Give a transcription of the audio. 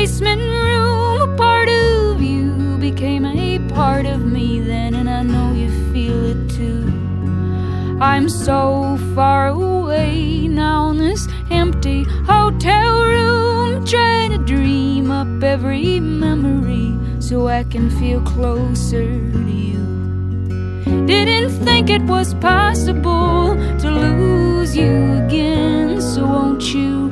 basement room. A part of you became a part of me then, and I know you feel it too. I'm so far away now in this empty hotel room, trying to dream up every memory so I can feel closer to you. Didn't think it was possible to lose you again, so won't you